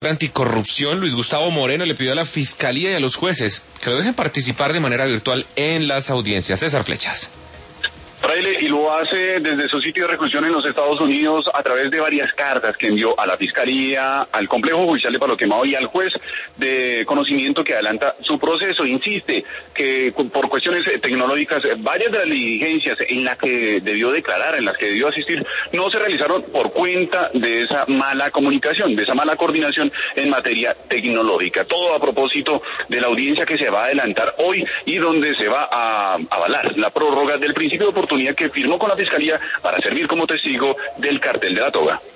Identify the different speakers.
Speaker 1: Anticorrupción, Luis Gustavo Moreno, le pidió a la Fiscalía y a los jueces que lo dejen participar de manera virtual en las audiencias. César Flechas.
Speaker 2: Fraile, y lo hace desde su sitio de reclusión en los Estados Unidos a través de varias cartas que envió a la Fiscalía, al Complejo Judicial de Palo Quemado y al juez de conocimiento que adelanta su proceso. Insiste que por cuestiones tecnológicas, varias de las diligencias en las que debió declarar, en las que debió asistir, no se realizaron por cuenta de esa mala comunicación, de esa mala coordinación en materia tecnológica. Todo a propósito de la audiencia que se va a adelantar hoy y donde se va a avalar la prórroga del principio de oportunidad que firmó con la Fiscalía para servir como testigo del cartel de la toga.